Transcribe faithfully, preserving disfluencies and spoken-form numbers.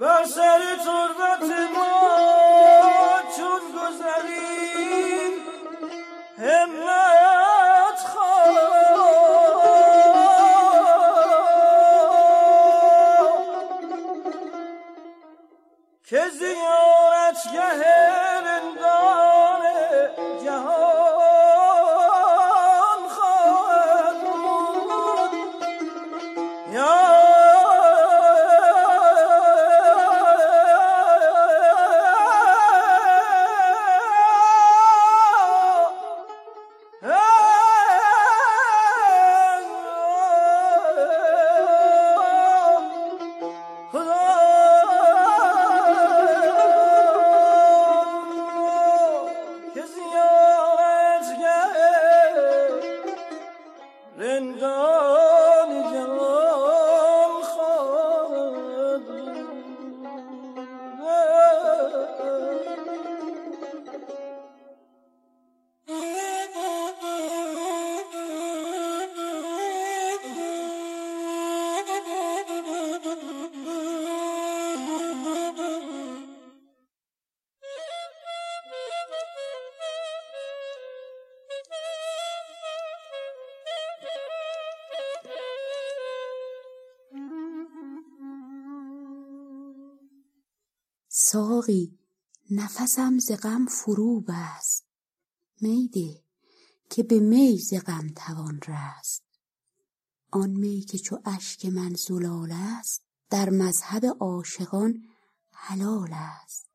بر سر تربت ما چون گذری همت خواه که زیارتگه رندان جهان خواهد بود. یا ساقی نفسم ز غم فرو بست، می ده که به می ز غم توان رست. آن می که چو اشک من زلال است، در مذهب عاشقان حلال است.